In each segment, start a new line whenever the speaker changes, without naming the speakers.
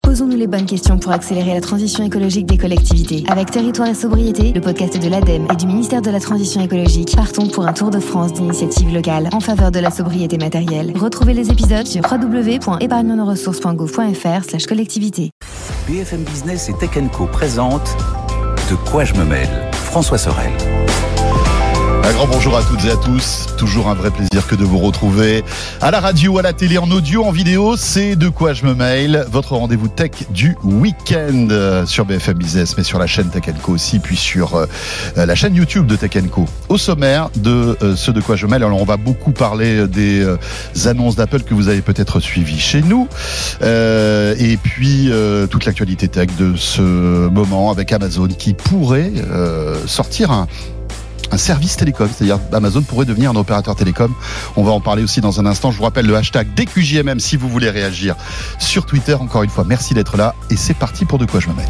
Posons-nous les bonnes questions pour accélérer la transition écologique des collectivités. Avec Territoire et Sobriété, le podcast de l'ADEME et du ministère de la Transition écologique, partons pour un tour de France d'initiatives locales en faveur de la sobriété matérielle. Retrouvez les épisodes sur www.épargnenoressources.gouv.fr/collectivité.
BFM Business et Tech & Co présente De quoi je me mêle ? François Sorel.
Un grand bonjour à toutes et à tous, toujours un vrai plaisir que de vous retrouver à la radio, à la télé, en audio, en vidéo, c'est De quoi je me mêle, votre rendez-vous tech du week-end sur BFM Business, mais sur la chaîne Tech & Co aussi, puis sur la chaîne YouTube de Tech & Co. Au sommaire de ce De quoi je me mêle, alors on va beaucoup parler des annonces d'Apple que vous avez peut-être suivies chez nous, et puis toute l'actualité tech de ce moment avec Amazon qui pourrait sortir un service télécom, c'est-à-dire Amazon pourrait devenir un opérateur télécom. On va en parler aussi dans un instant. Je vous rappelle le hashtag DQJMM si vous voulez réagir sur Twitter. Encore une fois, merci d'être là et c'est parti pour De quoi je me mêle.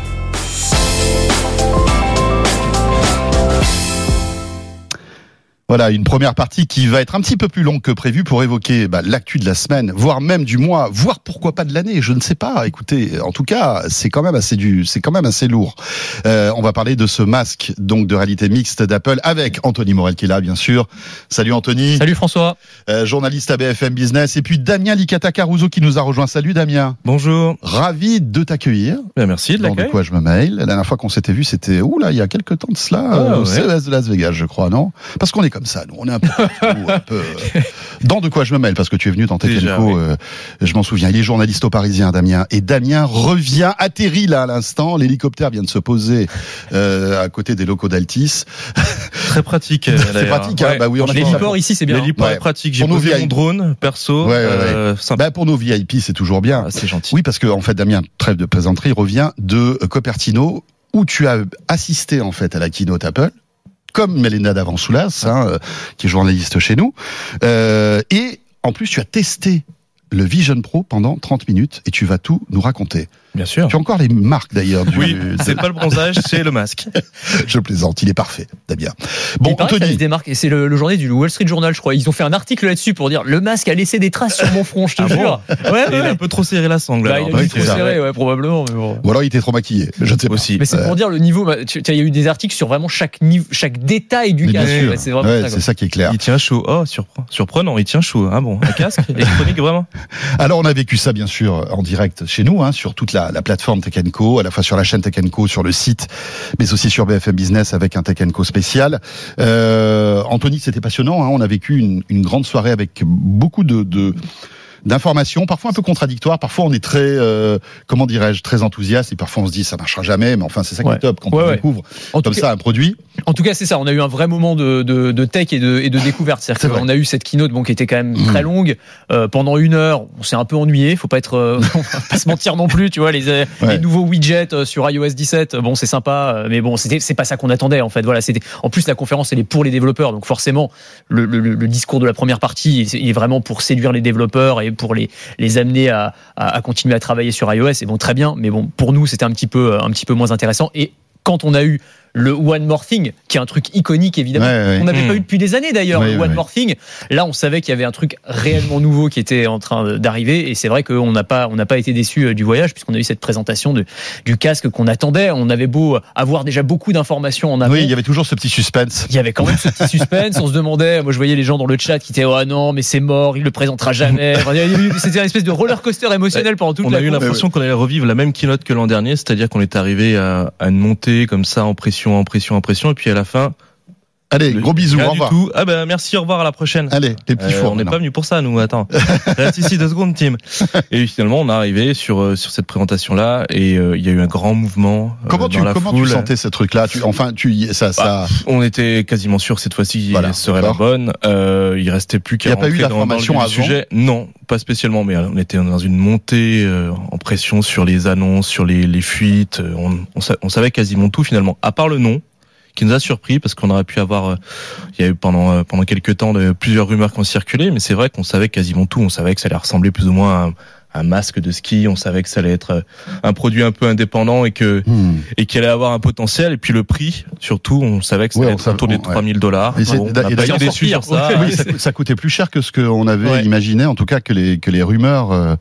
Voilà, une première partie qui va être un petit peu plus longue que prévu pour évoquer l'actu de la semaine, voire même du mois, voire pourquoi pas de l'année, je ne sais pas. Écoutez, en tout cas, c'est quand même assez lourd. On va parler de ce masque donc de réalité mixte d'Apple avec Anthony Morel qui est là, bien sûr. Salut Anthony.
Salut François.
Journaliste à BFM Business. Et puis Damien Licata-Caruso qui nous a rejoint. Salut Damien.
Bonjour.
Ravi de t'accueillir.
Bien, merci de l'accueil.
De quoi je me mêle. La dernière fois qu'on s'était vu, c'était il y a quelques temps de cela, au CES de Las Vegas, je crois, non ? Parce qu'on est comme ça, nous, on est un peu dans De quoi je me mêle, parce que tu es venu dans Tech & Co, je m'en souviens. Il est journaliste au Parisien, Damien, et Damien revient, atterrit là à l'instant. L'hélicoptère vient de se poser à côté des locaux d'Altis.
Très pratique.
Très pratique, hein. Oui,
l'héliport ici, c'est bien. L'héliport est pratique. J'ai posé mon drone perso.
Pour nos VIP, c'est toujours bien.
C'est gentil.
Oui, parce que en fait, Damien, trêve de plaisanterie, revient de Cupertino, où tu as assisté en fait à la keynote Apple, comme Mélina Davansoulas, qui est journaliste chez nous. Et en plus, tu as testé le Vision Pro pendant 30 minutes et tu vas tout nous raconter.
Bien sûr.
Tu as encore les marques d'ailleurs.
Oui, c'est pas le bronzage, c'est le masque.
Je plaisante, il est parfait, Damien. Bon,
Anthony. Ça laisse des marques, et c'est le journée du Wall Street Journal, je crois. Ils ont fait un article là-dessus pour dire le masque a laissé des traces sur mon front, je te jure.
Bon il a un peu trop serré la sangle.
Il a trop serré, probablement. Mais bon.
Ou alors il était trop maquillé, je ne sais pas.
Aussi. Mais c'est pour dire le niveau. Il y a eu des articles sur vraiment chaque détail du casque. C'est vraiment
c'est ça qui est clair.
Il tient chaud. Oh, surprenant, il tient chaud. Ah bon, un casque électronique vraiment.
Alors on a vécu ça bien sûr en direct chez nous, sur toute la plateforme Tech & Co, à la fois sur la chaîne Tech & Co, sur le site, mais aussi sur BFM Business avec un Tech & Co spécial. Anthony, c'était passionnant, on a vécu une grande soirée avec beaucoup d'informations, parfois un peu contradictoires, parfois on est très, très enthousiaste, et parfois on se dit ça marchera jamais, mais enfin c'est ça qui est top quand on découvre ça un produit.
En tout cas c'est ça, on a eu un vrai moment de tech et de découverte, c'est-à-dire qu'on a eu cette keynote qui était quand même très longue, pendant 1 heure, on s'est un peu ennuyé, faut pas pas se mentir non plus, tu vois, les nouveaux widgets sur iOS 17, c'est sympa, mais c'est pas ça qu'on attendait en fait, voilà, en plus la conférence elle est pour les développeurs, donc forcément le discours de la première partie il est vraiment pour séduire les développeurs et pour les amener à continuer à travailler sur iOS, et très bien, mais pour nous c'était un petit peu moins intéressant. Et quand on a eu le One More Thing, qui est un truc iconique évidemment, on n'avait pas eu depuis des années d'ailleurs, le One More Thing, là on savait qu'il y avait un truc réellement nouveau qui était en train d'arriver, et c'est vrai qu'on n'a pas été déçus du voyage, puisqu'on a eu cette présentation du casque qu'on attendait. On avait beau avoir déjà beaucoup d'informations en amont.
Oui, il y avait toujours ce petit suspense.
Il y avait quand même ce petit suspense, on se demandait, moi je voyais les gens dans le chat qui étaient non mais c'est mort, il le présentera jamais. C'était une espèce de roller coaster émotionnel pendant toute
on a eu l'impression qu'on allait revivre la même keynote que l'an dernier, c'est-à-dire qu'on est arrivé à une montée comme ça en pression, et puis à la fin,
allez, gros bisous, au revoir.
Tout. Merci, au revoir, à la prochaine.
Allez, les petits fours.
On n'est pas venu pour ça, nous, attends. Reste ici 2 secondes, Tim. Et finalement, on est arrivé sur cette présentation-là, et il y a eu un grand mouvement. Comment tu
sentais ce truc-là?
On était quasiment sûr que cette fois-ci, elle serait la bonne. Il restait plus qu'à rentrer dans le sujet. Non, pas spécialement, mais on était dans une montée en pression sur les annonces, sur les fuites. On savait quasiment tout finalement, à part le nom, qui nous a surpris parce qu'on aurait pu avoir, il y a eu pendant quelques temps plusieurs rumeurs qui ont circulé, mais c'est vrai qu'on savait quasiment tout. On savait que ça allait ressembler plus ou moins un masque de ski. On savait que ça allait être un produit un peu indépendant et qu'il allait avoir un potentiel. Et puis le prix, surtout, on savait que ça allait être autour des $3,000.
Et d'ailleurs, déçu sur ça. Oui, ça coûtait plus cher que ce qu'on avait imaginé, en tout cas que les rumeurs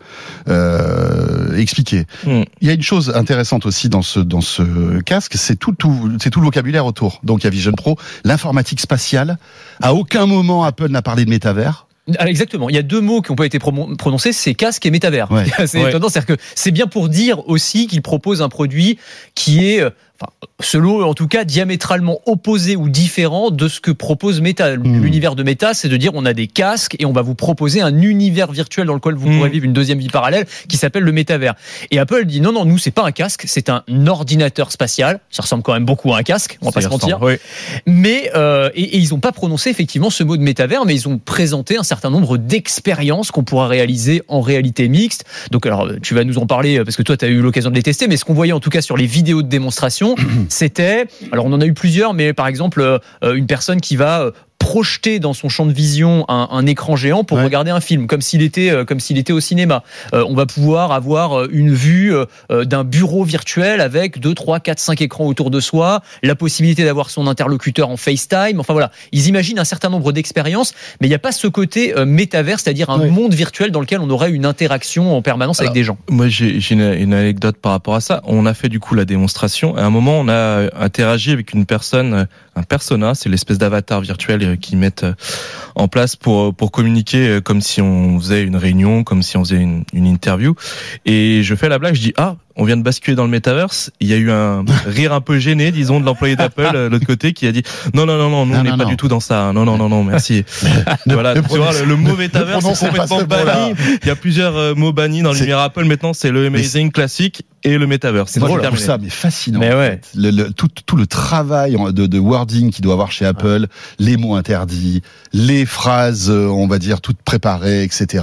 expliquaient. Il y a une chose intéressante aussi dans ce casque, c'est tout le vocabulaire autour. Donc il y a Vision Pro, l'informatique spatiale. À aucun moment Apple n'a parlé de métavers.
Exactement. Il y a deux mots qui n'ont pas été prononcés, c'est casque et métavers. C'est étonnant, c'est-à-dire que c'est bien pour dire aussi qu'il propose un produit qui est, selon en tout cas, diamétralement opposé ou différent de ce que propose Meta. L'univers de Meta, c'est de dire on a des casques et on va vous proposer un univers virtuel dans lequel vous pourrez vivre une deuxième vie parallèle qui s'appelle le métavers. Et Apple dit non, nous c'est pas un casque, c'est un ordinateur spatial. Ça ressemble quand même beaucoup à un casque, on va pas se mentir. Mais et ils n'ont pas prononcé effectivement ce mot de métavers, mais ils ont présenté un certain nombre d'expériences qu'on pourra réaliser en réalité mixte. Donc alors tu vas nous en parler parce que toi tu as eu l'occasion de les tester, mais ce qu'on voyait en tout cas sur les vidéos de démonstration, c'était, alors on en a eu plusieurs, mais par exemple une personne qui va projeter dans son champ de vision un écran géant pour regarder un film, comme s'il était au cinéma. On va pouvoir avoir une vue d'un bureau virtuel avec 2, 3, 4, 5 écrans autour de soi, la possibilité d'avoir son interlocuteur en FaceTime. Enfin voilà, ils imaginent un certain nombre d'expériences, mais il n'y a pas ce côté métavers, c'est-à-dire un monde virtuel dans lequel on aurait une interaction en permanence avec des gens.
Moi, j'ai une anecdote par rapport à ça. On a fait du coup la démonstration. À un moment, on a interagi avec une personne, un persona, c'est l'espèce d'avatar virtuel qu'ils mettent en place pour communiquer comme si on faisait une réunion, comme si on faisait une interview. Et je fais la blague, je dis on vient de basculer dans le metaverse. Il y a eu un rire un peu gêné, disons, de l'employé d'Apple de l'autre côté qui a dit non, nous on n'est pas du tout dans ça. Non, merci. Voilà, tu vois, le mot metaverse c'est complètement banni. Il y a plusieurs mots bannis dans l'univers Apple. Maintenant, c'est le amazing classique et le metaverse.
C'est drôle, ça, mais fascinant. Mais ouais. Tout le travail de wording qu'il doit avoir chez Apple, les mots interdits, les phrases, on va dire, toutes préparées, etc.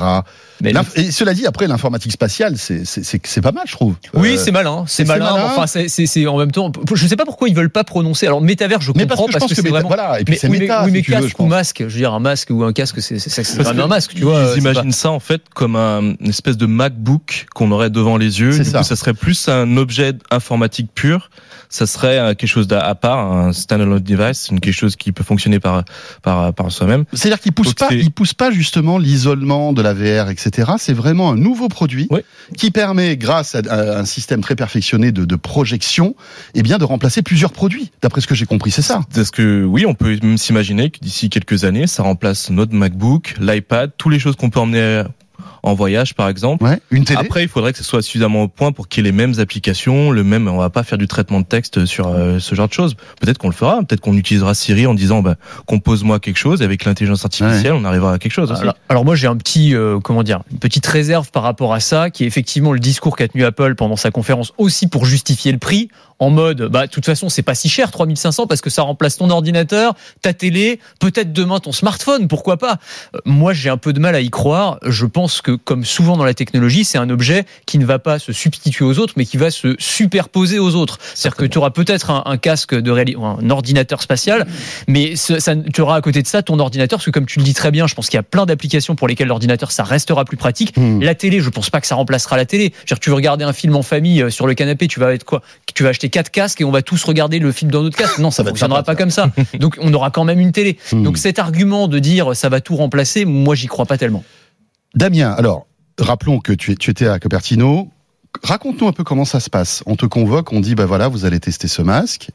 Et cela dit, après, l'informatique spatiale, c'est pas mal, je trouve.
Oui, c'est malin. Enfin, c'est en même temps. Je sais pas pourquoi ils veulent pas prononcer. Alors, métavers, je comprends parce que c'est vraiment.
Voilà. Et puis c'est méta.
Oui, mais casque ou masque. Je veux dire, un masque ou un casque, c'est vraiment un masque, tu vois.
Ils imaginent ça en fait comme une espèce de MacBook qu'on aurait devant les yeux. Du coup, ça serait plus un objet informatique pur. Ça serait quelque chose à part, un standalone device, quelque chose qui peut fonctionner par soi-même.
C'est-à-dire qu'ils poussent pas justement l'isolement de la VR, etc. C'est vraiment un nouveau produit qui permet, grâce à un système très perfectionné de projection, de remplacer plusieurs produits. D'après ce que j'ai compris, c'est ça.
Parce que oui, on peut même s'imaginer que d'ici quelques années, ça remplace notre MacBook, l'iPad, toutes les choses qu'on peut emmener en voyage par exemple.
Une télé.
Après, il faudrait que ce soit suffisamment au point pour qu'il y ait les mêmes applications, on va pas faire du traitement de texte sur ce genre de choses. Peut-être qu'on le fera, peut-être qu'on utilisera Siri en disant compose-moi quelque chose, avec l'intelligence artificielle, on arrivera à quelque chose aussi.
Alors moi j'ai un petit une petite réserve par rapport à ça, qui est effectivement le discours qu'a tenu Apple pendant sa conférence, aussi pour justifier le prix, en mode de toute façon c'est pas si cher, 3500, parce que ça remplace ton ordinateur, ta télé, peut-être demain ton smartphone, pourquoi pas. Moi j'ai un peu de mal à y croire. Je pense que comme souvent dans la technologie, c'est un objet qui ne va pas se substituer aux autres, mais qui va se superposer aux autres. C'est-à-dire que tu auras peut-être un casque un ordinateur spatial, mais tu auras à côté de ça ton ordinateur, parce que comme tu le dis très bien, je pense qu'il y a plein d'applications pour lesquelles l'ordinateur ça restera plus pratique. La télé, je pense pas que ça remplacera la télé. C'est-à-dire que tu veux regarder un film en famille sur le canapé, tu vas acheter 4 casques et on va tous regarder le film dans notre casque. Non, ça ne fonctionnera pas comme ça. Donc on aura quand même une télé. Donc cet argument de dire ça va tout remplacer, moi j'y crois pas tellement.
Damien, alors rappelons que tu étais à Cupertino. Raconte-nous un peu comment ça se passe. On te convoque, on dit vous allez tester ce masque.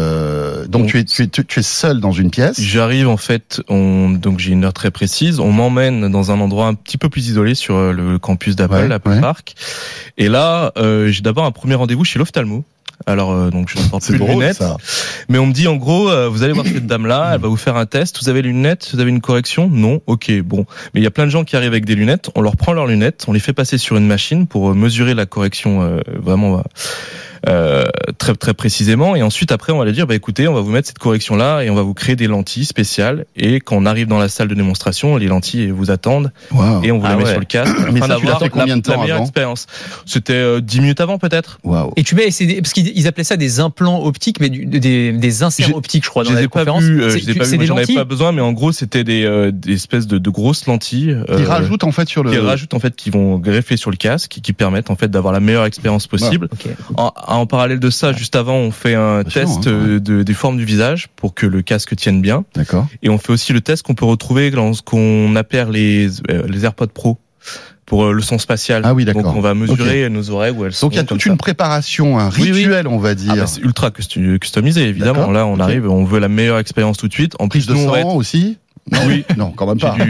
Donc tu es seul dans une pièce.
J'arrive en fait, donc j'ai une heure très précise. On m'emmène dans un endroit un petit peu plus isolé sur le campus d'Apple, Apple Park. Et là, j'ai d'abord un premier rendez-vous chez l'ophtalmo. Alors donc je ne porte plus de lunettes, ça. Mais on me dit en gros vous allez voir cette dame là, elle va vous faire un test, vous avez les lunettes, vous avez une correction? Non, ok, bon. Mais il y a plein de gens qui arrivent avec des lunettes, on leur prend leurs lunettes, on les fait passer sur une machine pour mesurer la correction vraiment très très précisément. Et ensuite après on va lui dire écoutez, on va vous mettre cette correction là et on va vous créer des lentilles spéciales. Et quand on arrive dans la salle de démonstration, les lentilles vous attendent et on vous les met sur le casque afin d'avoir la meilleure expérience. C'était 10 minutes avant peut-être.
Et tu mets parce qu'ils appelaient ça des implants optiques, mais des inserts optiques, je crois. Dans la conférence.
J'en avais pas besoin, mais en gros c'était des espèces de grosses lentilles
qui rajoutent en fait
qui vont greffer sur le casque, qui permettent en fait d'avoir la meilleure expérience possible. En parallèle de ça, juste avant, on fait un test des formes du visage pour que le casque tienne bien.
D'accord.
Et on fait aussi le test qu'on peut retrouver dans ce qu'on appelle les AirPods Pro. Pour le son spatial.
Ah oui, d'accord.
Donc on va mesurer nos oreilles où elles sont.
Donc il y a toute une préparation, un rituel, on va dire.
C'est ultra customisé, évidemment. D'accord. Là, on arrive, on veut la meilleure expérience tout de suite. En
prise de sang aussi. Non, oui, non, quand même pas.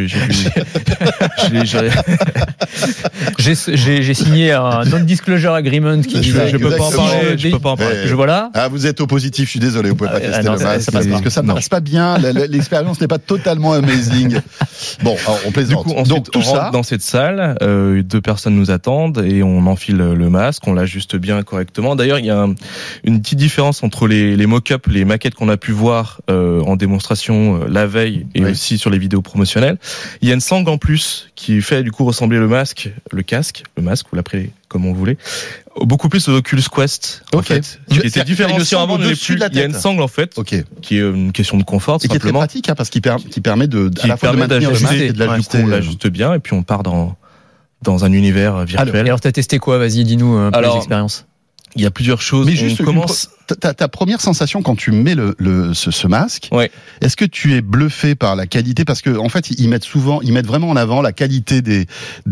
J'ai signé un non-disclosure agreement qui disait
je peux pas en parler.
Voilà.
Ah, vous êtes au positif, je suis désolé, vous pouvez pas tester le masque parce que ça ne marche pas bien. L'expérience n'est pas totalement amazing. Bon, alors, on plaisante.
Du coup, ensuite, on rentre dans cette salle, 2 personnes nous attendent et on enfile le masque, on l'ajuste bien correctement. D'ailleurs, il y a une petite différence entre les mock-ups, les maquettes qu'on a pu voir en démonstration la veille et aussi sur les vidéos promotionnelles. Il y a une sangle en plus qui fait du coup ressembler le masque, vous l'appelez comme on voulait, beaucoup plus aux Oculus Quest. En fait. Qui était différencié avant, il y a une sangle en fait, qui est une question de confort,
et qui est très pratique, parce qu'il permet à la fois de maintenir le masque et de l'ajuster.
On l'ajuste bien et puis on part dans un univers virtuel.
Alors t'as testé quoi ? Vas-y, dis-nous pour les expériences.
Il y a plusieurs choses.
Mais juste ta première sensation quand tu mets ce masque, est-ce que tu es bluffé par la qualité ? Parce que en fait, ils mettent vraiment en avant la qualité des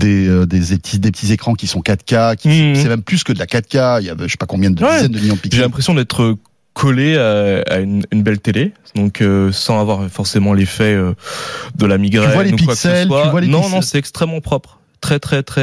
petits écrans qui sont 4K, c'est même plus que de la 4K. Il y a je sais pas combien de dizaines de millions de pixels.
J'ai l'impression d'être collé à une belle télé, donc sans avoir forcément l'effet de la migraine.
Tu vois les pixels,
Non, c'est extrêmement propre. Très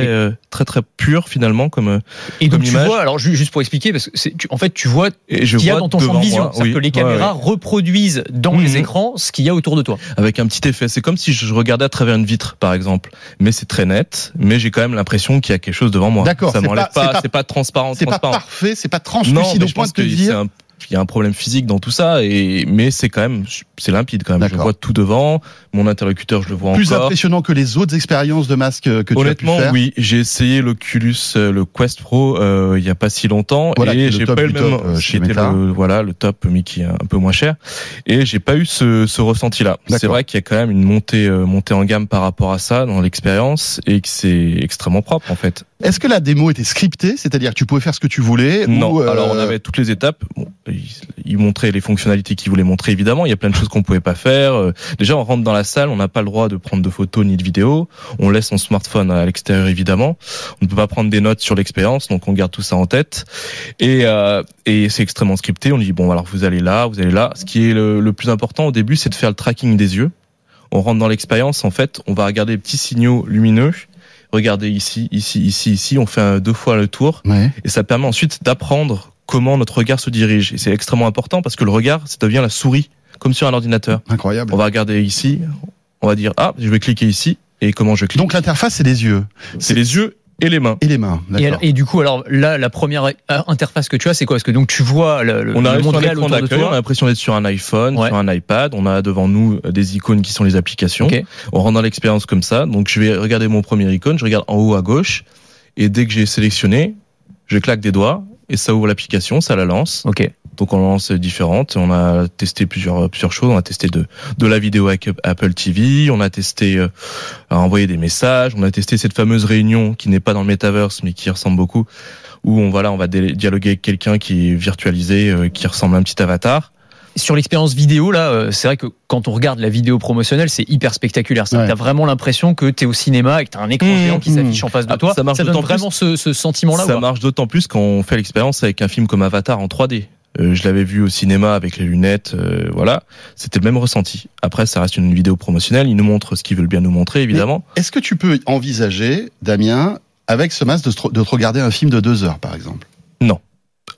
pur finalement comme
et donc
comme image.
Tu vois, alors juste pour expliquer, parce que en fait tu vois ce qu'il y a dans ton champ de vision, c'est-à-dire que les caméras reproduisent dans les écrans ce qu'il y a autour de toi.
Avec un petit effet, c'est comme si je regardais à travers une vitre par exemple, mais c'est très net, mais j'ai quand même l'impression qu'il y a quelque chose devant moi.
D'accord,
ça m'enlève pas, c'est pas transparent.
C'est pas parfait, c'est pas translucide au point de te dire.
Il y a un problème physique dans tout ça, mais c'est quand même, c'est limpide quand même. D'accord. Je vois tout devant, mon interlocuteur, je le vois
plus
encore.
Plus impressionnant que les autres expériences de masque que tu as pu faire.
Honnêtement, oui. J'ai essayé l'Oculus, le Quest Pro, il y a pas si longtemps, et j'ai pas eu le même, c'était le top, mais qui est un peu moins cher, et j'ai pas eu ce ressenti-là. D'accord. C'est vrai qu'il y a quand même une montée en gamme par rapport à ça dans l'expérience, et que c'est extrêmement propre en fait.
Est-ce que la démo était scriptée, c'est-à-dire que tu pouvais faire ce que tu voulais?
Non. Alors on avait toutes les étapes. Bon, ils montraient les fonctionnalités qu'ils voulaient montrer, évidemment. Il y a plein de choses qu'on pouvait pas faire. Déjà, on rentre dans la salle, on n'a pas le droit de prendre de photos ni de vidéos. On laisse son smartphone à l'extérieur, évidemment. On ne peut pas prendre des notes sur l'expérience, donc on garde tout ça en tête. Et c'est extrêmement scripté. On dit bon, alors vous allez là. Ce qui est le plus important au début, c'est de faire le tracking des yeux. On rentre dans l'expérience, en fait, on va regarder les petits signaux lumineux. Regardez ici. On fait 2 fois le tour. Ouais. Et ça permet ensuite d'apprendre comment notre regard se dirige. Et c'est extrêmement important parce que le regard, ça devient la souris, comme sur un ordinateur.
Incroyable.
On va regarder ici, on va dire, je vais cliquer ici, et comment je clique.
Donc l'interface, c'est les yeux.
C'est les yeux et les mains.
D'accord. Et du coup, alors là, la première interface que tu as, c'est quoi? Parce que donc tu vois le monde réel autour de toi.
On a l'impression d'être sur un iPhone, sur un iPad. On a devant nous des icônes qui sont les applications. Okay. On rentre dans l'expérience comme ça. Donc je vais regarder mon premier icône, je regarde en haut à gauche, et dès que j'ai sélectionné, je claque des doigts et ça ouvre l'application, ça la lance.
Ok.
Donc on lance différentes. On a testé plusieurs choses. On a testé de la vidéo avec Apple TV. On a testé à envoyer des messages. On a testé cette fameuse réunion qui n'est pas dans le metaverse mais qui ressemble beaucoup, où on va dialoguer avec quelqu'un qui est virtualisé, qui ressemble à un petit avatar.
Sur l'expérience vidéo, là, c'est vrai que quand on regarde la vidéo promotionnelle, c'est hyper spectaculaire. Ouais. T'as vraiment l'impression que t'es au cinéma et que t'as un écran géant qui s'affiche en face de toi. Ça donne vraiment ce sentiment-là.
Ça marche d'autant plus quand on fait l'expérience avec un film comme Avatar en 3D. Je l'avais vu au cinéma avec les lunettes, voilà. C'était le même ressenti. Après, ça reste une vidéo promotionnelle. Ils nous montrent ce qu'ils veulent bien nous montrer, évidemment.
Mais est-ce que tu peux envisager, Damien, avec ce masque, de te regarder un film de 2 heures, par exemple?
Non.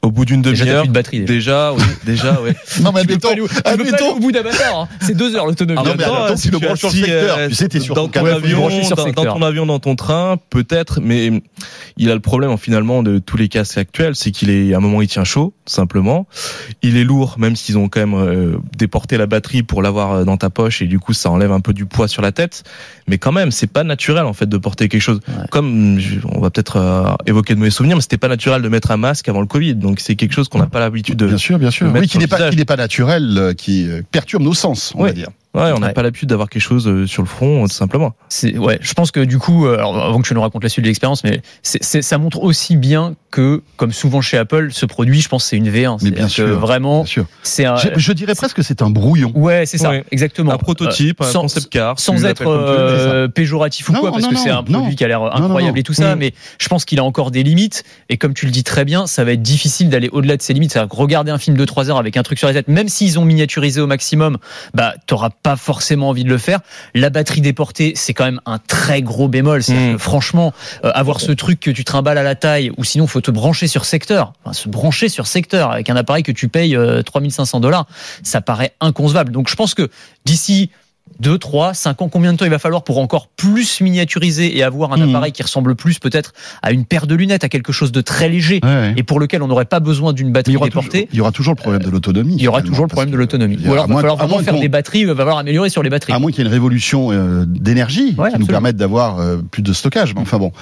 Au bout d'une demi-heure,
plus de batterie.
Déjà, oui.
Non, mais admettons,
au bout d'un batteur, hein. C'est 2 heures l'autonomie.
Non, mais attends, tu le branches sur le secteur. Tu sais, t'es sur
dans ton avion, dans ton avion, dans ton train, peut-être, mais il a le problème, finalement, de tous les casques actuels, c'est à un moment, il tient chaud, simplement. Il est lourd, même s'ils ont quand même déporté la batterie pour l'avoir dans ta poche, et du coup, ça enlève un peu du poids sur la tête. Mais quand même, c'est pas naturel, en fait, de porter quelque chose. Ouais. Comme, on va peut-être évoquer de mes souvenirs, mais c'était pas naturel de mettre un masque avant le Covid. Donc c'est quelque chose qu'on n'a pas l'habitude de.
Bien sûr. Oui, qui n'est pas naturel, qui perturbe nos sens, on va dire.
Ouais, on n'a pas l'habitude d'avoir quelque chose sur le front, tout simplement.
Je pense que du coup, alors avant que tu nous racontes la suite de l'expérience, mais ça montre aussi bien que, comme souvent chez Apple, ce produit, je pense, c'est une V1.
Mais bien sûr,
vraiment,
c'est je dirais presque que c'est un brouillon.
Ouais, c'est ça, exactement.
Un prototype, un concept car.
Sans être péjoratif ou quoi, parce que c'est un produit qui a l'air incroyable et tout ça, mais je pense qu'il a encore des limites. Et comme tu le dis très bien, ça va être difficile d'aller au-delà de ses limites. C'est-à-dire que regarder un film de 3 heures avec un truc sur la tête, même s'ils ont miniaturisé au maximum, t'auras pas forcément envie de le faire. La batterie déportée, c'est quand même un très gros bémol. C'est-à-dire que, franchement, avoir ce truc que tu trimbales à la taille, ou sinon faut te brancher sur secteur. Enfin, se brancher sur secteur avec un appareil que tu payes $3,500, ça paraît inconcevable. Donc je pense que d'ici 2, 3, 5 ans, combien de temps il va falloir pour encore plus miniaturiser et avoir un appareil qui ressemble plus peut-être à une paire de lunettes, à quelque chose de très léger, et pour lequel on n'aurait pas besoin d'une batterie déportée.
Il y aura toujours le problème de l'autonomie.
Il y aura toujours le problème de l'autonomie. Ou alors il va falloir vraiment faire des batteries, il va falloir améliorer sur les batteries.
À moins qu'il y ait une révolution d'énergie qui nous permette d'avoir plus de stockage. Mais enfin bon.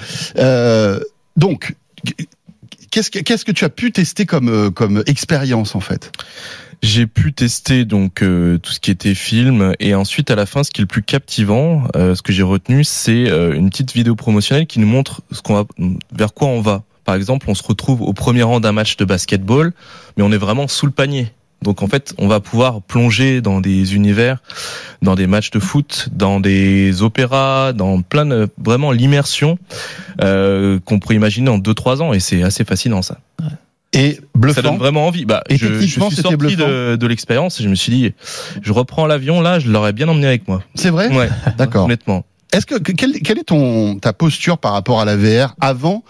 Donc, qu'est-ce que tu as pu tester comme expérience en fait ?
J'ai pu tester donc tout ce qui était film, et ensuite à la fin, ce qui est le plus captivant, ce que j'ai retenu, c'est une petite vidéo promotionnelle qui nous montre vers quoi on va. Par exemple, on se retrouve au premier rang d'un match de basketball, mais on est vraiment sous le panier. Donc en fait, on va pouvoir plonger dans des univers, dans des matchs de foot, dans des opéras, dans vraiment l'immersion qu'on pourrait imaginer en 2-3 ans, et c'est assez fascinant ça. Ouais.
Et bluffant.
Ça donne vraiment envie. Je suis sorti de l'expérience et je me suis dit, je reprends l'avion là, je l'aurais bien emmené avec moi.
C'est vrai ?
Ouais,
d'accord.
Honnêtement.
Quelle est ta posture par rapport à la VR avant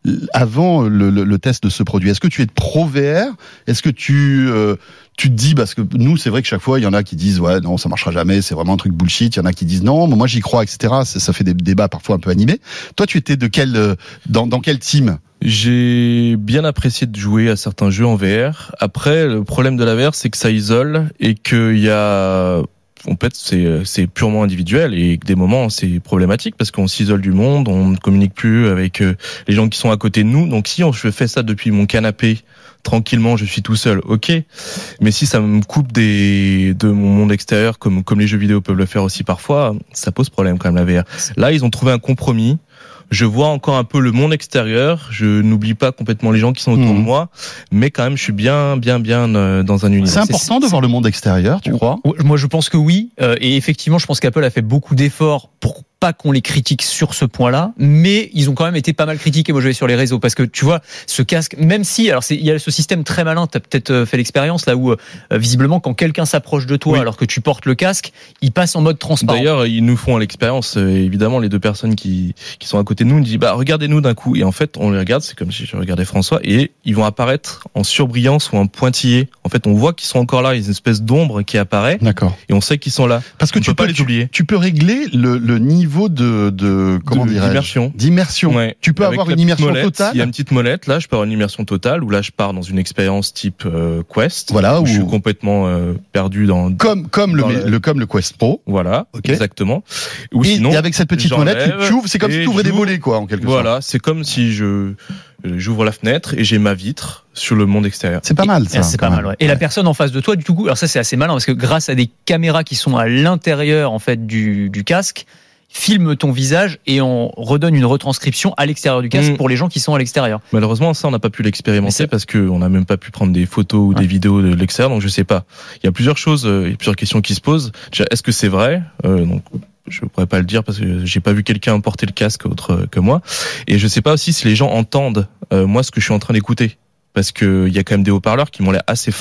le test de ce produit? Est-ce que tu es pro VR? Est-ce que tu te dis, parce que nous, c'est vrai que chaque fois, il y en a qui disent, ouais, non, ça marchera jamais, c'est vraiment un truc bullshit. Il y en a qui disent, non, moi j'y crois, etc. Ça fait des débats parfois un peu animés. Toi, tu étais dans quel team?
J'ai bien apprécié de jouer à certains jeux en VR. Après, le problème de la VR, c'est que ça isole et qu'il y a... En fait, c'est purement individuel, et des moments, c'est problématique parce qu'on s'isole du monde, on ne communique plus avec les gens qui sont à côté de nous. Donc si je fais ça depuis mon canapé, tranquillement, je suis tout seul, ok. Mais si ça me coupe de mon monde extérieur, comme les jeux vidéo peuvent le faire aussi parfois, ça pose problème quand même, la VR. Là, ils ont trouvé un compromis. Je vois encore un peu le monde extérieur. Je n'oublie pas complètement les gens qui sont autour de moi, mais quand même, je suis bien dans un univers.
C'est important de voir le monde extérieur, tu crois ?
Moi, je pense que oui. Et effectivement, je pense qu'Apple a fait beaucoup d'efforts pour pas qu'on les critique sur ce point-là, mais ils ont quand même été pas mal critiqués. Moi, je vais sur les réseaux parce que tu vois, ce casque, même si, alors il y a ce système très malin. T'as peut-être fait l'expérience là où visiblement, quand quelqu'un s'approche de toi, alors que tu portes le casque, il passe en mode transparent.
D'ailleurs, ils nous font l'expérience. Évidemment, les deux personnes qui sont à côté de nous disent, regardez-nous d'un coup. Et en fait, on les regarde. C'est comme si je regardais François, et ils vont apparaître en surbrillance ou en pointillé. En fait, on voit qu'ils sont encore là. Il y a une espèce d'ombre qui apparaît.
D'accord.
Et on sait qu'ils sont là.
Parce que tu peux pas les oublier. Tu peux régler le niveau d'immersion.
Ouais.
Tu peux avoir une immersion totale.
Il y a une petite molette, là, je peux avoir une immersion totale, où là, je pars dans une expérience type Quest.
Voilà,
où je suis complètement perdu dans...
Comme le Quest Pro.
Voilà, okay. Exactement. Ou
sinon, et avec cette petite molette, tu ouvres, c'est comme si tu ouvrais des volets, quoi, en quelque sorte.
Voilà, c'est comme si j'ouvre la fenêtre et j'ai ma vitre sur le monde extérieur.
C'est pas mal, ça.
C'est pas mal, ouais. Et la personne en face de toi, du coup, alors ça, c'est assez malin, parce que grâce à des caméras qui sont à l'intérieur, en fait, du casque, filme ton visage et on redonne une retranscription à l'extérieur du casque pour les gens qui sont à l'extérieur.
Malheureusement, ça, on n'a pas pu l'expérimenter parce qu'on n'a même pas pu prendre des photos ou des vidéos de l'extérieur, donc je sais pas. Il y a plusieurs choses, il y a plusieurs questions qui se posent. Déjà, est-ce que c'est vrai? Donc, je pourrais pas le dire parce que j'ai pas vu quelqu'un porter le casque autre que moi. Et je sais pas aussi si les gens entendent, moi, ce que je suis en train d'écouter. Parce que il y a quand même des haut-parleurs qui m'ont l'air assez forts.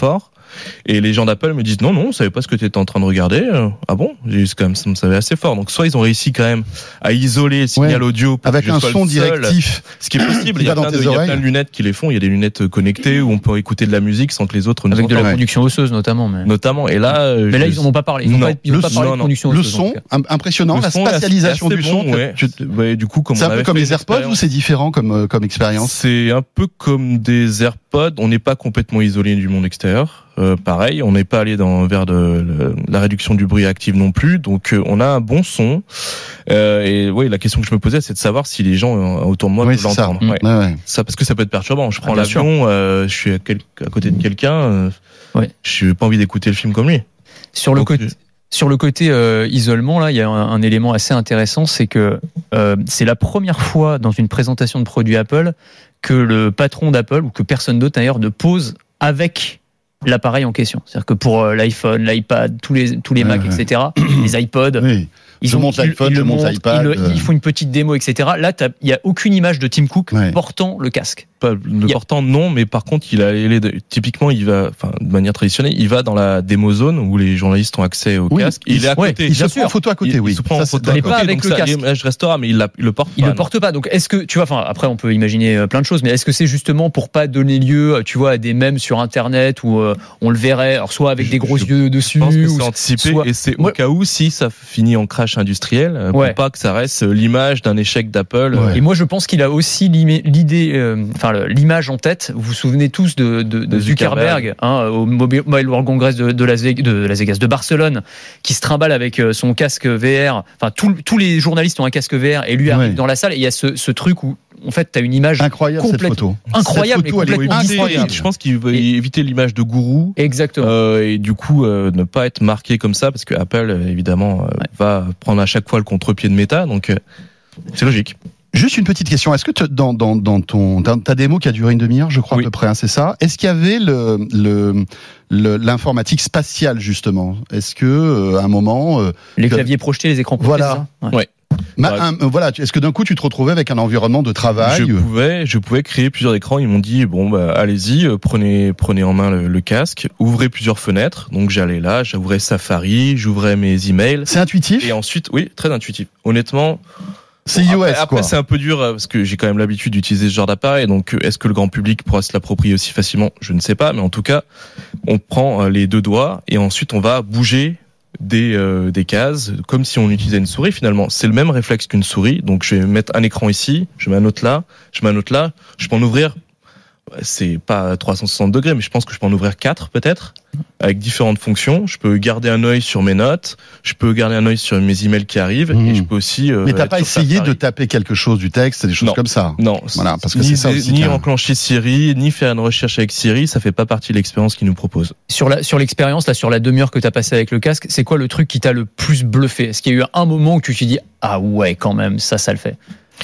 Et les gens d'Apple me disent non, on savait pas ce que tu étais en train de regarder. Ah bon? C'est quand même, ça me savait assez fort. Donc soit ils ont réussi quand même à isoler le signal audio pour
avec un son directif,
ce qui est possible. Il y a plein de lunettes qui les font. Il y a des lunettes connectées où on peut écouter de la musique sans que les autres nous
entendent. Avec de la production osseuse notamment.
Notamment. Et là,
mais là ils en ont pas parlé. Ils ont pas parlé de production osseuse.
Le son impressionnant, la spatialisation du son.
Du coup,
c'est un peu comme les AirPods ou c'est différent comme expérience?
C'est un peu comme des AirPods. On n'est pas complètement isolé du monde extérieur. Pareil, on n'est pas allé vers la réduction du bruit active non plus. Donc, on a un bon son. Et oui, la question que je me posais, c'est de savoir si les gens autour de moi peuvent l'entendre. Ça, parce que ça peut être perturbant. Je prends l'avion, je suis à côté de quelqu'un. Je n'ai pas envie d'écouter le film comme lui.
Sur le côté isolement, là, il y a un élément assez intéressant, c'est que c'est la première fois dans une présentation de produits Apple que le patron d'Apple, ou que personne d'autre d'ailleurs, ne pose avec l'appareil en question. C'est-à-dire que pour l'iPhone, l'iPad, tous les Macs, etc., les iPods...
Oui. Ils montent l'iPhone, ils montent l'iPad.
Ils font une petite démo, etc. Là, il n'y a aucune image de Tim Cook portant le casque.
Portant, non, mais par contre, typiquement, il va, de manière traditionnelle, il va dans la démo zone où les journalistes ont accès au casque. Il est à côté.
Il se prend en photo à côté,
Il se prend en photo
à côté. Pas avec le casque.
L'image restera, mais il le porte pas.
Il le porte pas. Donc, est-ce que, tu vois, après, on peut imaginer plein de choses, mais est-ce que c'est justement pour pas donner lieu, tu vois, à des mèmes sur Internet où on le verrait, alors soit avec des gros yeux dessus.
Je pense que c'est anticipé et c'est au cas où si ça finit en crash industriel. Pour pas que ça reste l'image d'un échec d'Apple.
Et moi, je pense qu'il a aussi l'image en tête. Vous vous souvenez tous de Zuckerberg, au Mobile World Congress de Las Vegas, de Barcelone, qui se trimballe avec son casque VR. Enfin, tous les journalistes ont un casque VR et lui arrive dans la salle et il y a ce truc où en fait, tu as une image
incroyable, cette photo.
Incroyable,
cette photo,
et complètement
je pense qu'il veut éviter l'image de gourou.
Exactement.
Et du coup, ne pas être marqué comme ça, parce que Apple, évidemment, va prendre à chaque fois le contre-pied de Meta, donc c'est logique.
Juste une petite question. Est-ce que dans ta démo qui a duré une demi-heure, je crois à peu près, c'est ça? Est-ce qu'il y avait l'informatique spatiale, justement? Est-ce que à un moment
les claviers projetés, les écrans projetés?
Voilà.
Ouais.
Voilà. Est-ce que d'un coup tu te retrouvais avec un environnement de travail?
Je pouvais créer plusieurs écrans. Ils m'ont dit allez-y, prenez en main le casque, ouvrez plusieurs fenêtres. Donc j'allais là, j'ouvrais Safari, j'ouvrais mes emails.
C'est intuitif?
Et ensuite, oui, très intuitif. Honnêtement.
C'est iOS.
Après c'est un peu dur parce que j'ai quand même l'habitude d'utiliser ce genre d'appareil. Donc est-ce que le grand public pourra se l'approprier aussi facilement? Je ne sais pas, mais en tout cas, on prend les deux doigts et ensuite on va bouger des cases comme si on utilisait une souris. Finalement, c'est le même réflexe qu'une souris. Donc je vais mettre un écran ici, je mets un autre là, je peux en ouvrir. C'est pas 360 degrés, mais je pense que je peux en ouvrir 4 peut-être, avec différentes fonctions. Je peux garder un œil sur mes notes, je peux garder un œil sur mes emails qui arrivent, et je peux aussi.
Mais t'as pas essayé de taper quelque chose du texte, des choses comme ça?
Non.
Voilà, parce que c'est ça aussi.
Ni enclencher Siri, ni faire une recherche avec Siri, ça fait pas partie de l'expérience qu'ils nous proposent.
Sur l'expérience, là, sur la demi-heure que t'as passé avec le casque, c'est quoi le truc qui t'a le plus bluffé? Est-ce qu'il y a eu un moment où tu t'es dit, ah ouais, quand même, ça le fait?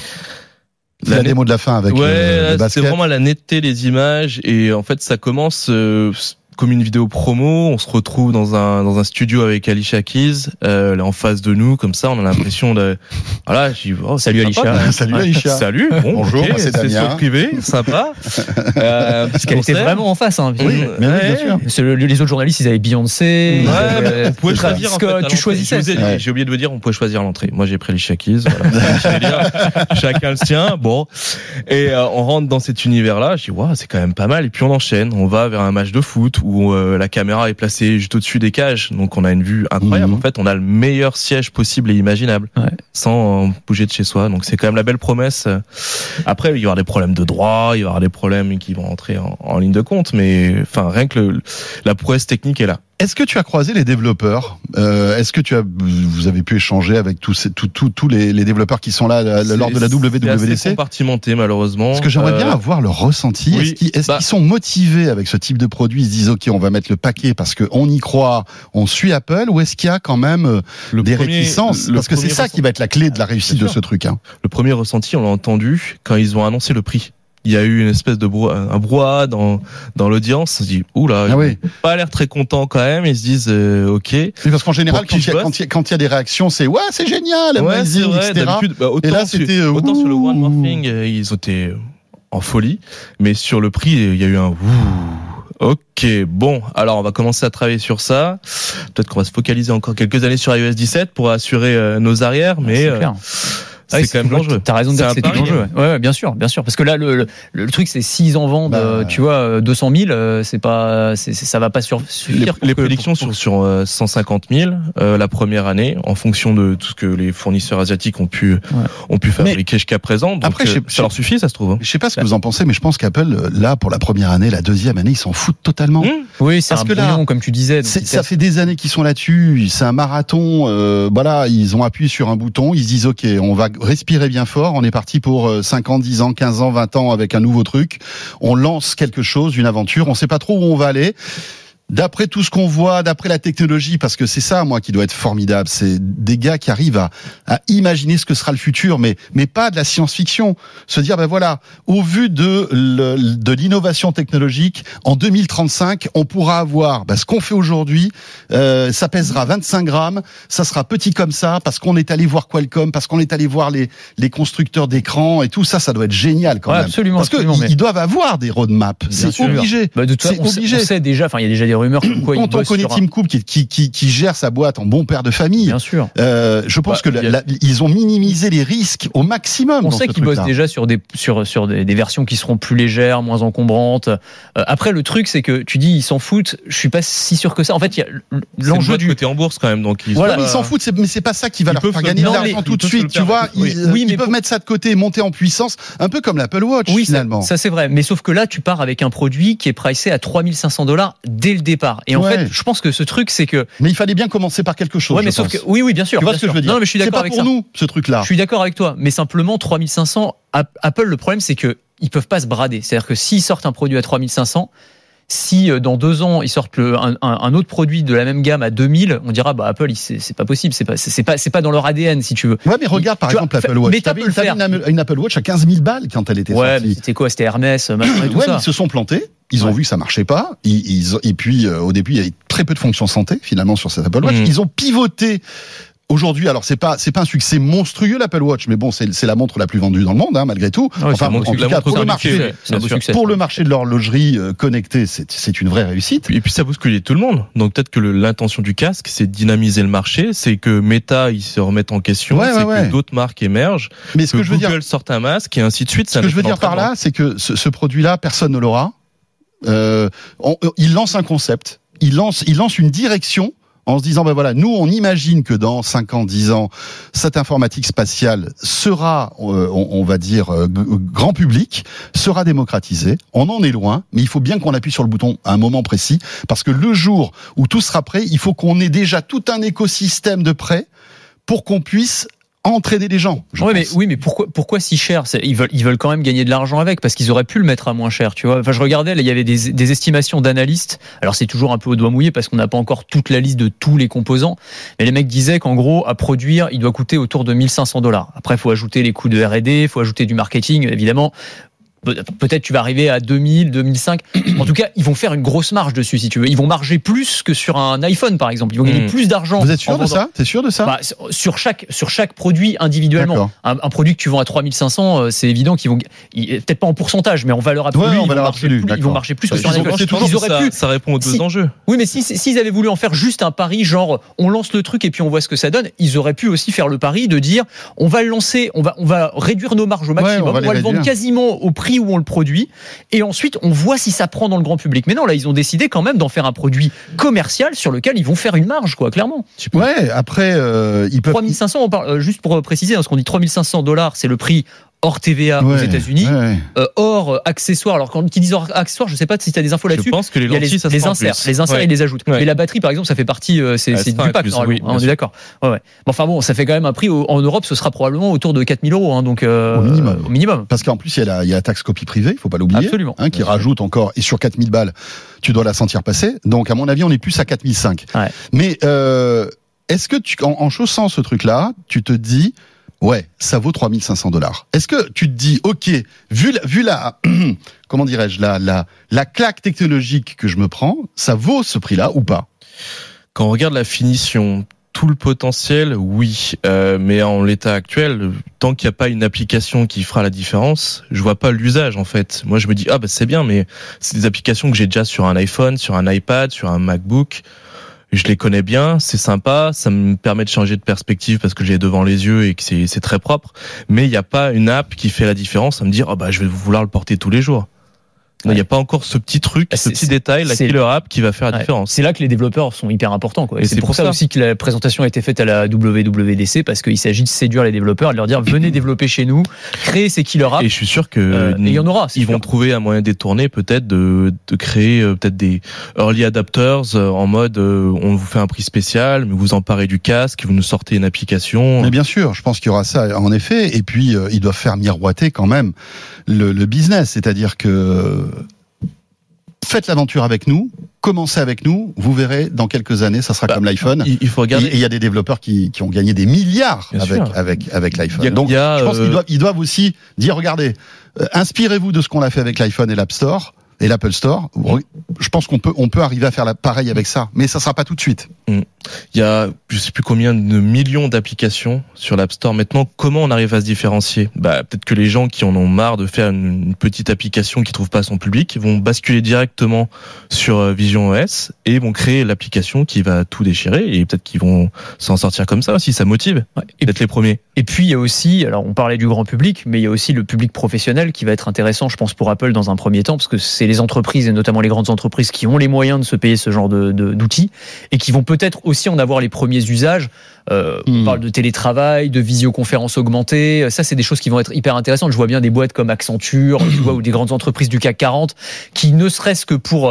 La démo de la fin avec le basket.
C'est vraiment la netteté des images et en fait ça commence comme une vidéo promo. On se retrouve dans un studio avec Alicia Keys, là en face de nous, comme ça on a l'impression de voilà. Je dis
salut Alicia.
Salut Alicia.
Salut.
Bonjour.
Okay,
c'est Damien.
C'est sur privé, sympa.
Parce qu'elle était vraiment en face. Hein.
Oui, bien sûr.
Les autres journalistes ils avaient Beyoncé.
On pouvait choisir. En fait,
tu choisissais.
J'ai oublié de vous dire, on pouvait choisir l'entrée. Moi j'ai pris Alicia Keys. Voilà. Chacun le sien. Bon. Et on rentre dans cet univers-là. Je dis c'est quand même pas mal. Et puis on enchaîne. On va vers un match de foot où la caméra est placée juste au-dessus des cages, donc on a une vue incroyable. En fait, on a le meilleur siège possible et imaginable, sans bouger de chez soi. Donc c'est quand même la belle promesse. Après, il va y avoir des problèmes de droit, il va y avoir des problèmes qui vont entrer en ligne de compte, mais enfin rien que la prouesse technique est là.
Est-ce que tu as croisé les développeurs? Est-ce que vous avez pu échanger avec tous les développeurs qui sont là lors de la WWDC?
C'est compartimenté malheureusement.
Parce que j'aimerais bien avoir leur ressenti.
Oui,
est-ce qu'ils sont motivés avec ce type de produit? Ils se disent ok, on va mettre le paquet parce que on y croit, on suit Apple, ou est-ce qu'il y a quand même des réticences? Parce que c'est ça qui va être la clé de la réussite de ce truc.
Le premier ressenti, on l'a entendu quand ils ont annoncé le prix. Il y a eu une espèce de un brouhaha dans l'audience. On se dit, oula, pas l'air très content quand même. Ils se disent, ok.
Oui, parce qu'en général, quand il y a des réactions, c'est c'est génial, amazing,
c'est vrai,
etc.
Et là, c'était autant sur le One More Thing, ils étaient en folie, mais sur le prix, il y a eu un Ok, bon, alors on va commencer à travailler sur ça. Peut-être qu'on va se focaliser encore quelques années sur iOS 17 pour assurer nos arrières, mais c'est quand même dangereux.
T'as raison de dire que c'est dangereux. Ouais, bien sûr. Parce que là, le truc, c'est s'ils en vendent, 200 000, ça va pas suffire.
Les prédictions sont sur 150 000 la première année, en fonction de tout ce que les fournisseurs asiatiques ont pu fabriquer jusqu'à présent. Donc, après, ça leur suffit, ça se trouve.
Je sais pas ce que vous en pensez, mais je pense qu'Apple, là, pour la première année, la deuxième année, ils s'en foutent totalement.
Oui, c'est un brouillon, comme tu disais.
Ça fait des années qu'ils sont là-dessus. C'est un marathon. Ils ont appuyé sur un bouton. Ils se disent, OK, on va respirer bien fort, on est parti pour 5 ans, 10 ans, 15 ans, 20 ans avec un nouveau truc. On lance quelque chose, une aventure, on sait pas trop où on va aller. D'après tout ce qu'on voit, d'après la technologie, parce que c'est ça, moi, qui doit être formidable, c'est des gars qui arrivent à imaginer ce que sera le futur, mais pas de la science-fiction. Se dire, au vu de l'innovation technologique, en 2035, on pourra avoir ce qu'on fait aujourd'hui, ça pèsera 25 grammes, ça sera petit comme ça, parce qu'on est allé voir Qualcomm, parce qu'on est allé voir les constructeurs d'écrans et tout ça, ça doit être génial quand même.
Absolument.
Parce qu'ils doivent avoir des roadmaps. C'est obligé.
De toute façon, on sait déjà, il y a déjà des rumeurs comme quoi
quand on connaît Tim Cook qui gère sa boîte en bon père de famille,
bien sûr.
Je pense que ils ont minimisé les risques au maximum.
On sait qu'ils bossent déjà sur des versions qui seront plus légères, moins encombrantes. Après, le truc, c'est que tu dis ils s'en foutent. Je suis pas si sûr que ça. En fait, il y a l'enjeu
du côté en bourse quand même. Donc
ils s'en foutent, mais c'est pas ça qui va leur faire gagner de l'argent tout de suite. Tu vois, ils peuvent mettre ça de côté, monter en puissance, un peu comme l'Apple Watch.
Oui,
finalement.
Ça c'est vrai. Mais sauf que là, tu pars avec un produit qui est pricé à $3,500 dès le départ. Et en fait, je pense que ce truc, c'est que.
Mais il fallait bien commencer par quelque chose.
Ouais, mais sauf que. Oui, bien sûr.
Tu vois ce que je veux dire?
Non, mais je suis d'accord avec ça.
C'est pas pour nous, ce truc-là.
Je suis d'accord avec toi. Mais simplement, 3500, Apple, le problème, c'est que ils peuvent pas se brader. C'est-à-dire que s'ils sortent un produit à 3500, si dans 2 ans ils sortent un autre produit de la même gamme à 2000, on dira Apple c'est pas possible, c'est pas dans leur ADN si tu veux.
Ouais, mais regarde par exemple l'Apple Watch.
Mais t'avais
une Apple Watch à 15 000 balles quand elle était sortie.
Ouais, mais c'était quoi? C'était Hermès, machin et tout ça.
Mais ils se sont plantés. Ils ont vu que ça marchait pas. Et puis au début il y avait très peu de fonctions santé finalement sur cette Apple Watch. Ils ont pivoté. Aujourd'hui, alors c'est pas un succès monstrueux l'Apple Watch, mais bon, c'est la montre la plus vendue dans le monde, malgré tout.
Enfin,
en tout cas, pour le marché de l'horlogerie connectée, c'est une vraie réussite.
Et puis ça bouscule tout le monde. Donc peut-être que l'intention du casque, c'est de dynamiser le marché, c'est que Meta ils se remettent en question, que d'autres marques émergent, mais ce que je veux dire, Google sorte un masque et ainsi de suite.
Ce que je veux dire par là, c'est que ce produit-là, personne ne l'aura. Il lance un concept, il lance une direction. En se disant, nous, on imagine que dans 5 ans, 10 ans, cette informatique spatiale sera, on va dire, grand public, sera démocratisée. On en est loin, mais il faut bien qu'on appuie sur le bouton à un moment précis, parce que le jour où tout sera prêt, il faut qu'on ait déjà tout un écosystème de prêt pour qu'on puisse entraîner les gens.
Mais pourquoi si cher? Ils veulent quand même gagner de l'argent avec, parce qu'ils auraient pu le mettre à moins cher, tu vois. Enfin, je regardais, là, il y avait des estimations d'analystes. Alors, c'est toujours un peu au doigt mouillé parce qu'on n'a pas encore toute la liste de tous les composants. Mais les mecs disaient qu'en gros, à produire, il doit coûter autour de $1,500. Après, il faut ajouter les coûts de R&D, il faut ajouter du marketing, évidemment. Peut-être tu vas arriver à 2000, 2005. En tout cas, ils vont faire une grosse marge dessus, si tu veux. Ils vont marger plus que sur un iPhone, par exemple. Ils vont gagner plus d'argent.
Vous êtes sûr de ça? T'es sûr de ça?
Sur chaque produit individuellement. Un produit que tu vends à 3500, c'est évident qu'ils vont, peut-être pas en pourcentage, mais en valeur absolue, ils vont marcher plus que sur un iPhone.
Ça répond aux deux enjeux.
Oui, mais s'ils avaient voulu en faire juste un pari, genre, on lance le truc et puis on voit ce que ça donne, ils auraient pu aussi faire le pari de dire, on va le lancer, on va réduire nos marges au maximum, on va le vendre quasiment au prix où on le produit, et ensuite on voit si ça prend dans le grand public. Mais non, là ils ont décidé quand même d'en faire un produit commercial sur lequel ils vont faire une marge, quoi, clairement.
Ouais, après ils peuvent.
3500, on parle, juste pour préciser, parce qu'on dit $3,500, c'est le prix hors TVA aux États-Unis, hors accessoires. Alors quand ils disent hors accessoires, je sais pas si tu as des infos là-dessus.
Je pense que les lentilles, ça
les inserts, ils les ajoutent. Mais la batterie, par exemple, ça fait partie, c'est du pack, normalement. On est d'accord. Enfin bon, ça fait quand même un prix. En Europe, ce sera probablement autour de 4 000 €, donc au minimum.
Parce qu'en plus, il y a la taxe copie privée, il faut pas l'oublier, qui rajoute encore, et sur 4 000 balles, tu dois la sentir passer. Donc à mon avis, on est plus à 4 500. Mais est-ce que en chaussant ce truc-là, tu te dis, ouais, ça vaut $3,500. Est-ce que tu te dis, ok, vu la comment dirais-je, la claque technologique que je me prends, ça vaut ce prix-là ou pas?
Quand on regarde la finition, tout le potentiel, oui, mais en l'état actuel, tant qu'il n'y a pas une application qui fera la différence, je vois pas l'usage en fait. Moi, je me dis c'est bien, mais c'est des applications que j'ai déjà sur un iPhone, sur un iPad, sur un MacBook. Je les connais bien, c'est sympa, ça me permet de changer de perspective parce que j'ai devant les yeux et que c'est très propre. Mais il n'y a pas une app qui fait la différence à me dire je vais vouloir le porter tous les jours. Il n'y a pas encore ce petit truc, ce petit détail, la killer app qui va faire la différence.
C'est là que les développeurs sont hyper importants, quoi. Et c'est pour ça aussi que la présentation a été faite à la WWDC, parce qu'il s'agit de séduire les développeurs et de leur dire venez développer chez nous, créer ces killer apps.
Et je suis sûr que
il y en aura.
Ils vont trouver un moyen détourné peut-être de créer peut-être des early adapters en mode on vous fait un prix spécial, mais vous emparez du casque, vous nous sortez une application.
Mais bien sûr, je pense qu'il y aura ça en effet. Et puis ils doivent faire miroiter quand même le business, c'est-à-dire que faites l'aventure avec nous, commencez avec nous, vous verrez dans quelques années ça sera comme l'iPhone.
Il faut regarder.
Et il y a des développeurs qui ont gagné des milliards avec l'iPhone. Donc je pense qu'ils doivent aussi dire regardez, inspirez-vous de ce qu'on a fait avec l'iPhone et l'App Store et l'Apple Store. Je pense qu'on peut arriver à faire pareil avec ça, mais ça sera pas tout de suite.
Il y a je sais plus combien de millions d'applications sur l'App Store maintenant. Comment on arrive à se différencier ? Peut-être que les gens qui en ont marre de faire une petite application qui trouve pas son public vont basculer directement sur Vision OS et vont créer l'application qui va tout déchirer, et peut-être qu'ils vont s'en sortir comme ça aussi. Ça motive d'être les premiers.
Et puis il y a aussi, alors on parlait du grand public, mais il y a aussi le public professionnel qui va être intéressant, je pense, pour Apple dans un premier temps, parce que c'est les entreprises, et notamment les grandes entreprises, qui ont les moyens de se payer ce genre d'outils et qui vont peut-être aussi en avoir les premiers usages. On parle de télétravail, de visioconférence augmentée. Ça, c'est des choses qui vont être hyper intéressantes. Je vois bien des boîtes comme Accenture, tu vois, ou des grandes entreprises du CAC 40 qui, ne serait-ce que pour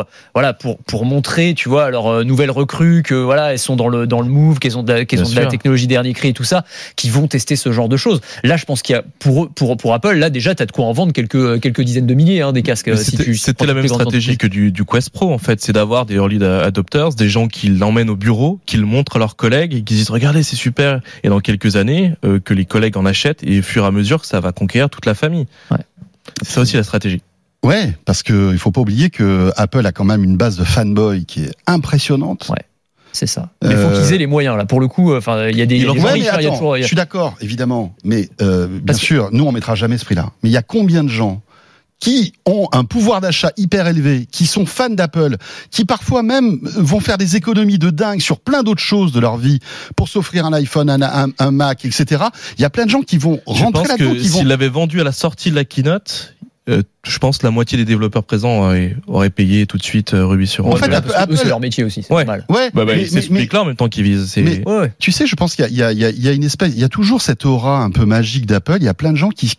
montrer, tu vois, leurs nouvelles recrues que voilà, elles sont dans le move, qu'elles ont de la technologie dernier cri et tout ça, qui vont tester ce genre de choses. Là, je pense qu'il y a pour Apple, là déjà, t'as de quoi en vendre quelques dizaines de milliers des casques.
C'était la même stratégie que du Quest Pro en fait, c'est d'avoir des early adopters, des gens qui l'emmènent au bureau, qui le montrent à leurs collègues et qui disent regardez, c'est super, et dans quelques années que les collègues en achètent, et au fur et à mesure que ça va conquérir toute la famille. C'est ça aussi la stratégie.
Ouais, parce que il faut pas oublier que Apple a quand même une base de fanboys qui est impressionnante.
Ouais. C'est ça. Mais il faut qu'ils aient les moyens là. Pour le coup, il y a des.
Je suis d'accord, évidemment, mais bien sûr, nous on mettra jamais ce prix-là. Mais il y a combien de gens qui ont un pouvoir d'achat hyper élevé, qui sont fans d'Apple, qui parfois même vont faire des économies de dingue sur plein d'autres choses de leur vie pour s'offrir un iPhone, un Mac, etc. Il y a plein de gens qui vont rentrer là-dedans.
Je pense que s'ils l'avaient vendu à la sortie de la keynote, je pense que la moitié des développeurs présents auraient payé tout de suite Ruby sur Rails.
En fait, Apple, c'est leur métier aussi, c'est normal.
C'est ce public-là en même temps qu'ils visent.
Tu sais, je pense qu'il y a une espèce, il y a toujours cette aura un peu magique d'Apple. Il y a plein de gens qui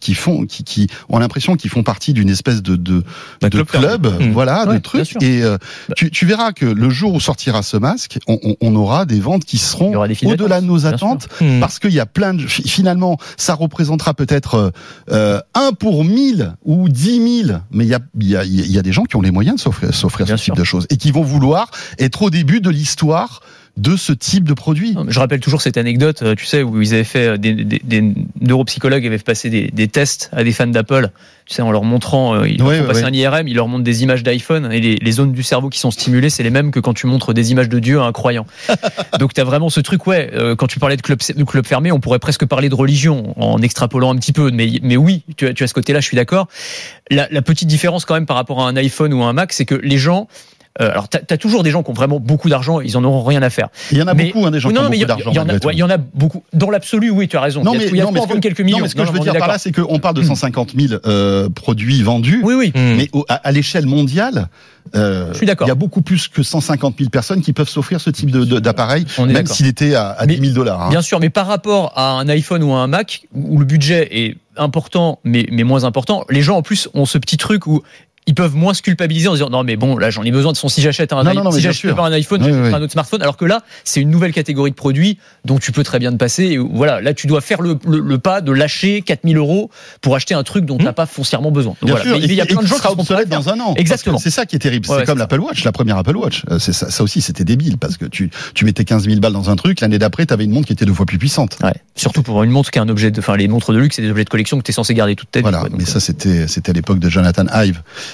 ont l'impression qu'ils font partie d'une espèce de club, de trucs. Et tu verras que le jour où sortira ce masque, on aura des ventes qui seront au-delà de nos attentes, parce qu'il y a plein de, finalement, ça représentera peut-être 1 pour 1000 ou 10 000, mais il y a des gens qui ont les moyens de s'offrir ce type de choses et qui vont vouloir être au début de l'histoire de ce type de produit.
Je rappelle toujours cette anecdote, tu sais, où ils avaient fait des neuropsychologues avaient passé des tests à des fans d'Apple, tu sais, en leur montrant, ils leur font passer un IRM, ils leur montrent des images d'iPhone, et les zones du cerveau qui sont stimulées, c'est les mêmes que quand tu montres des images de Dieu à un croyant. Donc t'as vraiment ce truc, quand tu parlais de club fermé, on pourrait presque parler de religion, en extrapolant un petit peu, mais oui, tu as ce côté-là, je suis d'accord. La petite différence quand même par rapport à un iPhone ou à un Mac, c'est que les gens, alors t'as toujours des gens qui ont vraiment beaucoup d'argent, ils en auront rien à faire.
Il y en a beaucoup, des gens qui ont beaucoup d'argent.
Il y en a beaucoup. Dans l'absolu, oui, tu as raison. Il y a quelques millions.
Non, mais ce que je veux dire par là, c'est qu'on parle de 150 000 produits vendus.
Oui.
Mais à l'échelle mondiale,
je suis d'accord.
Il y a beaucoup plus que 150 000 personnes qui peuvent s'offrir ce type d'appareil, même s'il était à $10 000.
Bien sûr, mais par rapport à un iPhone ou à un Mac, où le budget est important, mais moins important, les gens en plus ont ce petit truc où ils peuvent moins se culpabiliser en se disant non mais bon là j'en ai besoin de si j'achète pas un iPhone, j'achète un autre smartphone, alors que là c'est une nouvelle catégorie de produits dont tu peux très bien te passer, et voilà, là tu dois faire le pas de lâcher 4 000 € pour acheter un truc dont tu n'as pas foncièrement besoin. Donc,
bien sûr, mais il y a plein de gens qui seront obsolètes dans un an.
Exactement.
C'est ça qui est terrible. C'est comme l'Apple Watch, la première Apple Watch. C'est ça aussi, c'était débile parce que tu mettais 15 000 balles dans un truc, l'année d'après tu avais une montre qui était 2 fois plus puissante.
Ouais. Surtout pour une montre qui est un objet les montres de luxe, c'est des objets de collection que tu es censé garder toute ta vie.
Voilà, mais ça c'était à l'époque de Jonathan Ive.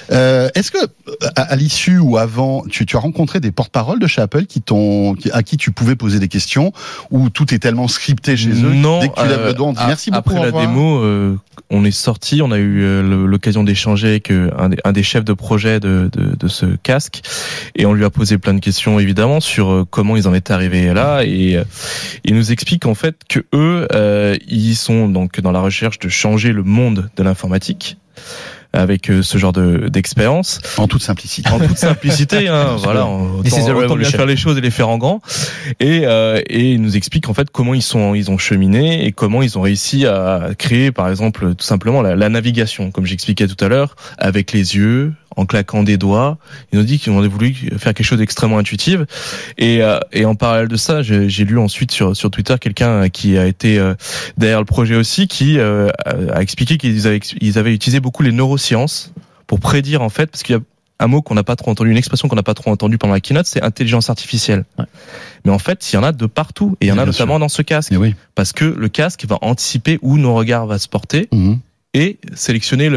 Est-ce que à l'issue ou avant, tu as rencontré des porte-paroles de chez Apple à qui tu pouvais poser des questions, ou tout est tellement scripté chez eux?
Non,
dès que tu lèves le doigt, on dit merci beaucoup.
Après la démo, on est sorti, on a eu l'occasion d'échanger avec un des chefs de projet de ce casque, et on lui a posé plein de questions évidemment sur comment ils en étaient arrivés là, et il nous explique en fait que eux, ils sont donc dans la recherche de changer le monde de l'informatique avec ce genre d'expérience.
En toute simplicité.
En toute simplicité, hein, voilà. Autant bien faire les choses et les faire en grand. Et il nous explique en fait comment ils ont cheminé et comment ils ont réussi à créer, par exemple, tout simplement la navigation, comme j'expliquais tout à l'heure, avec les yeux, en claquant des doigts. Ils nous dit qu'ils ont voulu faire quelque chose d'extrêmement intuitif. Et en parallèle de ça, j'ai lu ensuite sur Twitter quelqu'un qui a été derrière le projet aussi, qui a expliqué qu'ils avaient utilisé beaucoup les neurosciences pour prédire en fait, parce qu'il y a un mot qu'on n'a pas trop entendu, une expression qu'on n'a pas trop entendue pendant la keynote, c'est intelligence artificielle. Ouais. Mais en fait, il y en a de partout, et il y en a notamment dans ce casque, parce que le casque va anticiper où nos regards vont se porter. Et sélectionner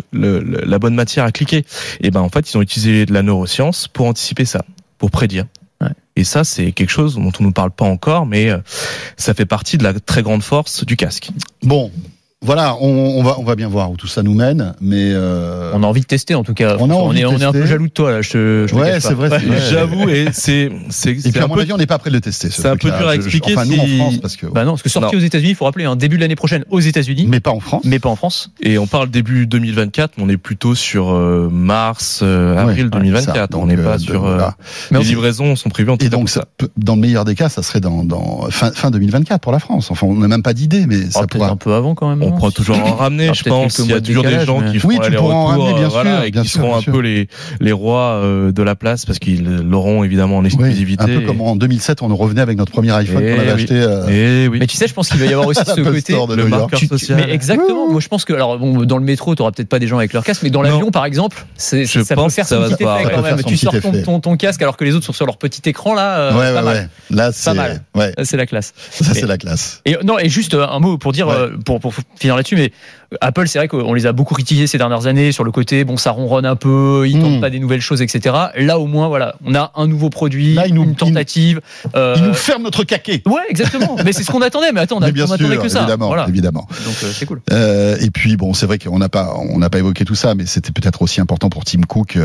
la bonne matière à cliquer. Et ben en fait, ils ont utilisé de la neuroscience pour anticiper ça, pour prédire. Ouais. Et ça, c'est quelque chose dont on ne parle pas encore, mais ça fait partie de la très grande force du casque.
Bon. Voilà, on va bien voir où tout ça nous mène, mais
on a envie de tester en tout cas. On est un peu jaloux de toi là.
Ouais, c'est vrai.
J'avoue, et c'est.
Et puis à mon avis, on n'est pas prêt de le tester.
C'est un peu dur à expliquer.
Enfin, nous en France, parce que.
Bah non, parce que sorti aux États-Unis, il faut rappeler, début de l'année prochaine aux États-Unis.
Mais pas en France.
Et on parle début 2024, mais on est plutôt sur mars, avril 2024. On n'est pas sur. Les livraisons sont prévues en tout cas.
Et donc, dans le meilleur des cas, ça serait dans fin 2024 pour la France. Enfin, on n'a même pas d'idée, mais ça pourrait
un peu avant quand même.
On pourra toujours en ramener, je pense. Il y a toujours des gens qui feront aller-retour, et qui seront un peu les rois de la place, parce qu'ils l'auront évidemment en exclusivité.
Un peu comme en 2007, on revenait avec notre premier iPhone qu'on avait acheté.
Mais tu sais, je pense qu'il va y avoir aussi ce côté
le marqueur social.
Mais exactement. Moi, je pense que dans le métro, tu auras peut-être pas des gens avec leur casque, mais dans l'avion, par exemple, ça peut faire son petit effet quand même. Tu sors ton casque alors que les autres sont sur leur petit écran là.
Ouais. Là, c'est
c'est la classe.
Ça, c'est la classe.
Et juste un mot pour dire, pour finir là-dessus, mais Apple, c'est vrai qu'on les a beaucoup critiqués ces dernières années sur le côté, ça ronronne un peu, ils tentent pas des nouvelles choses, etc. Là, au moins, voilà, on a un nouveau produit, une tentative.
Ils nous ferment notre caquet.
Ouais, exactement. Mais c'est ce qu'on attendait. Mais attends, on attendait que ça.
Évidemment.
Donc c'est cool.
Et puis bon, c'est vrai qu'on n'a pas évoqué tout ça, mais c'était peut-être aussi important pour Tim Cook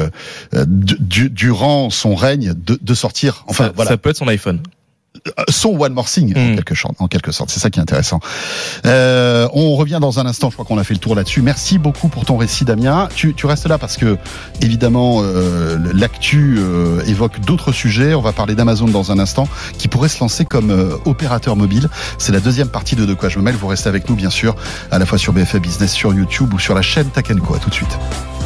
durant son règne de sortir. Enfin,
ça peut être son iPhone.
Son One More Thing, en quelque sorte. C'est ça qui est intéressant. On revient dans un instant. Je crois qu'on a fait le tour là-dessus. Merci beaucoup pour ton récit, Damien. Tu restes là parce que, évidemment, l'actu évoque d'autres sujets. On va parler d'Amazon dans un instant, qui pourrait se lancer comme opérateur mobile. C'est la deuxième partie de quoi je me mêle. Vous restez avec nous, bien sûr, à la fois sur BFM Business, sur YouTube ou sur la chaîne Tech & Co. À tout de suite.